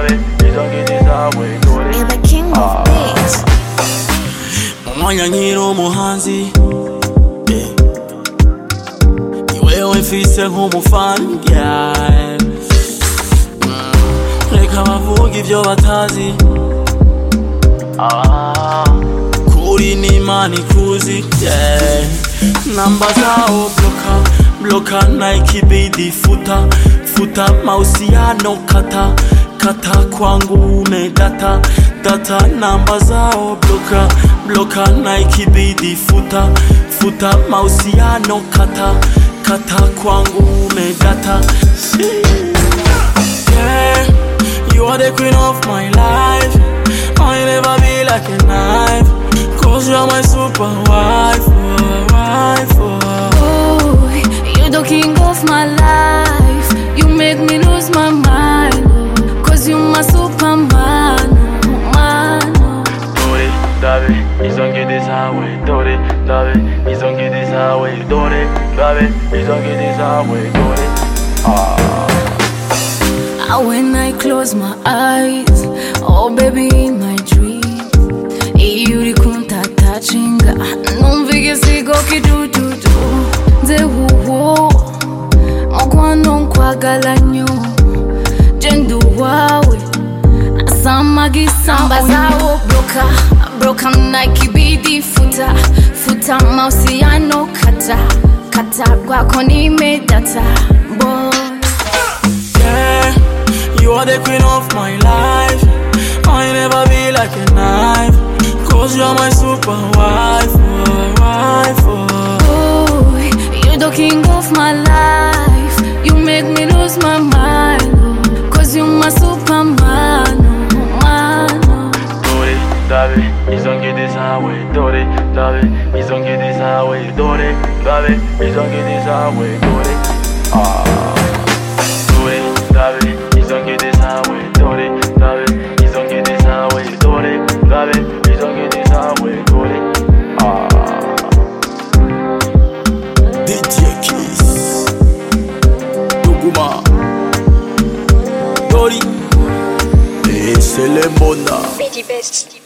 ndabe izongera zawe dore You're the king of beats. Mwanya nkiri umuhanzi iwewe mfise nk'umufani yeah. Reka bavuga ibyo batazi kuri n'Imana ikuzi yeah. Namba zao bloka Nike BD futa mahusiano kata kwangu umedata namba zao bloka Nike BD futa mahusiano kata kwangu umedata yeah. You are the queen of my life. I'll never be like a knife, 'cause you're my super wife, Oh, you're the king of my life. You make me lose my mind, 'cause you're my superman, man. dore ndabe izongera zawe dore ndabe izongera zawe dore ndabe izongera zawe dore When I close my eyes, oh baby in my dreams, you kunta touchinga, numvige sigo kidududu, nze huwo, okwano nkwagalanyo, jendo wawe, asamagi samba zao broka Nike BD futa mahusiano kata kwako nimedata, boy. You are the queen of my life. I'll never be like a knife, 'cause you're my super wife, Oh, you're the king of my life. You make me lose my mind, 'cause you're my superman, man. dore ndabe izongera zawe dore ndabe izongera zawe dore ndabe izongera zawe dore dore ndabe izongera zawe dore ndabe izongera zawe dore ndabe izongera zawe dore DJ Kiss Duguma Dori Selembona Fiji Best.